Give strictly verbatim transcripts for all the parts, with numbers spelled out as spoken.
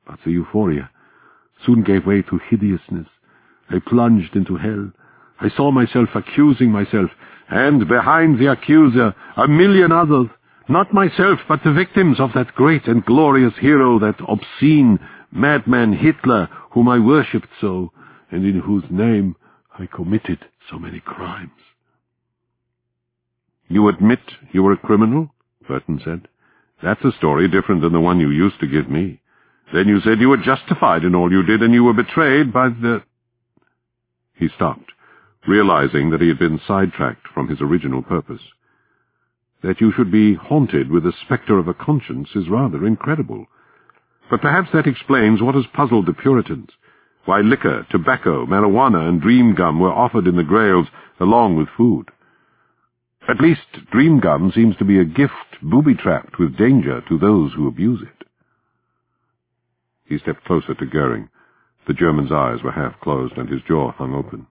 but the euphoria soon gave way to hideousness. I plunged into hell. I saw myself accusing myself, and behind the accuser, a million others, not myself, but the victims of that great and glorious hero, that obscene madman Hitler, whom I worshipped so, and in whose name I committed so many crimes. You admit you were a criminal? Burton said. That's a story different than the one you used to give me. Then you said you were justified in all you did, and you were betrayed by the... He stopped, realizing that he had been sidetracked from his original purpose. That you should be haunted with the spectre of a conscience is rather incredible. But perhaps that explains what has puzzled the Puritans, why liquor, tobacco, marijuana, and dream gum were offered in the grails along with food. At least dream gum seems to be a gift booby-trapped with danger to those who abuse it. He stepped closer to Goering. The German's eyes were half closed and his jaw hung open.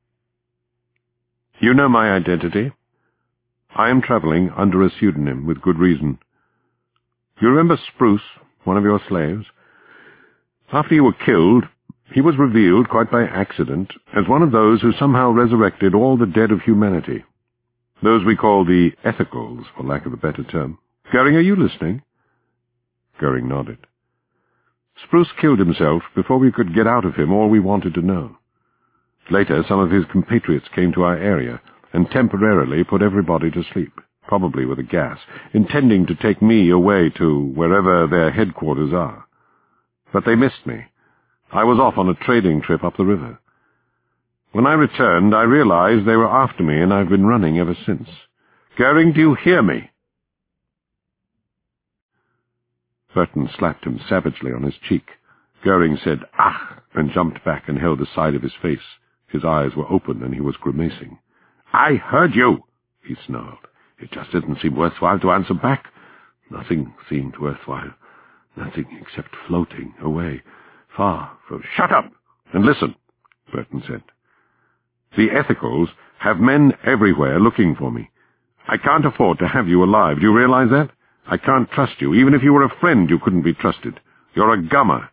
You know my identity. I am traveling under a pseudonym with good reason. You remember Spruce, one of your slaves? After you were killed, he was revealed, quite by accident, as one of those who somehow resurrected all the dead of humanity. Those we call the ethicals, for lack of a better term. Goering, are you listening? Goering nodded. Spruce killed himself before we could get out of him all we wanted to know. Later, some of his compatriots came to our area and temporarily put everybody to sleep, probably with a gas, intending to take me away to wherever their headquarters are. But they missed me. I was off on a trading trip up the river. When I returned, I realized they were after me, and I've been running ever since. Goering, do you hear me? Burton slapped him savagely on his cheek. Goering said, "Ah!" and jumped back and held the side of his face. His eyes were open, and he was grimacing. "I heard you!" he snarled. "It just didn't seem worthwhile to answer back. Nothing seemed worthwhile. Nothing except floating away, far from—" "Shut up and listen," Burton said. "The ethicals have men everywhere looking for me. I can't afford to have you alive. Do you realize that? I can't trust you. Even if you were a friend, you couldn't be trusted. You're a gummer."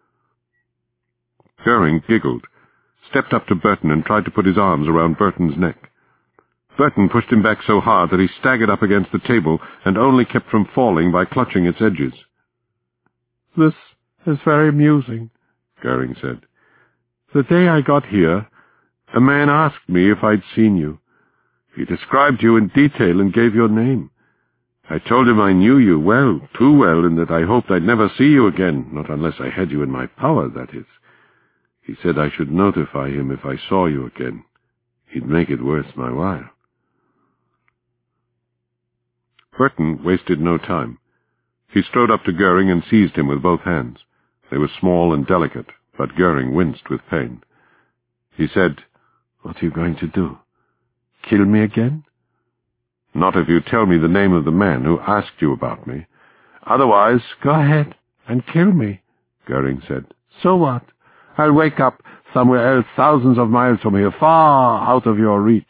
Goering giggled, stepped up to Burton and tried to put his arms around Burton's neck. Burton pushed him back so hard that he staggered up against the table and only kept from falling by clutching its edges. "This is very amusing," Goering said. "The day I got here, a man asked me if I'd seen you. He described you in detail and gave your name. I told him I knew you well, too well, and that I hoped I'd never see you again, not unless I had you in my power, that is. He said I should notify him if I saw you again. He'd make it worth my while." Burton wasted no time. He strode up to Goering and seized him with both hands. They were small and delicate, but Goering winced with pain. He said, "What are you going to do? Kill me again?" "Not if you tell me the name of the man who asked you about me. Otherwise—" "Go ahead and kill me," Goering said. "So what? I'll wake up somewhere else thousands of miles from here, far out of your reach."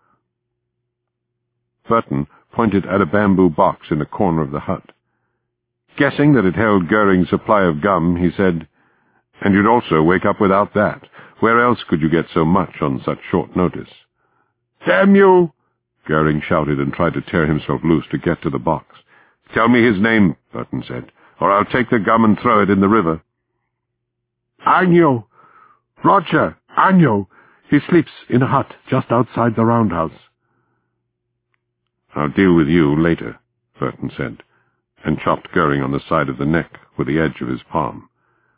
Burton pointed at a bamboo box in the corner of the hut. Guessing that it held Goering's supply of gum, he said, "And you'd also wake up without that. Where else could you get so much on such short notice?" "Damn you!" Goering shouted and tried to tear himself loose to get to the box. "Tell me his name," Burton said, "or I'll take the gum and throw it in the river." "Agnew. Roger Agnew. He sleeps in a hut just outside the roundhouse." "I'll deal with you later," Burton said, and chopped Goering on the side of the neck with the edge of his palm.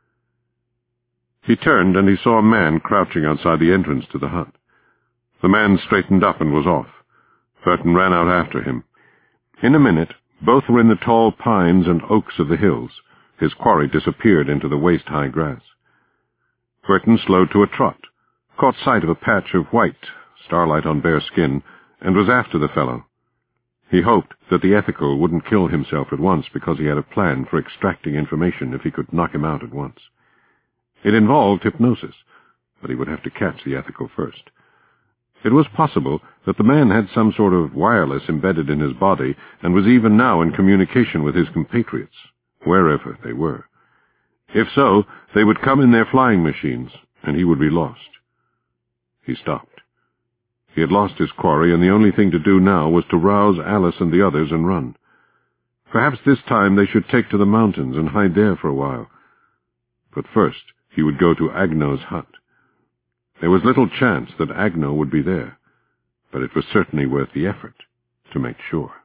He turned, and he saw a man crouching outside the entrance to the hut. The man straightened up and was off. Burton ran out after him. In a minute, both were in the tall pines and oaks of the hills. His quarry disappeared into the waist-high grass. Burton slowed to a trot, caught sight of a patch of white, starlight on bare skin, and was after the fellow. He hoped that the ethical wouldn't kill himself at once because he had a plan for extracting information if he could knock him out at once. It involved hypnosis, but he would have to catch the ethical first. It was possible that the man had some sort of wireless embedded in his body and was even now in communication with his compatriots, wherever they were. If so, they would come in their flying machines, and he would be lost. He stopped. He had lost his quarry, and the only thing to do now was to rouse Alice and the others and run. Perhaps this time they should take to the mountains and hide there for a while. But first he would go to Agno's hut. There was little chance that Agno would be there, but it was certainly worth the effort to make sure.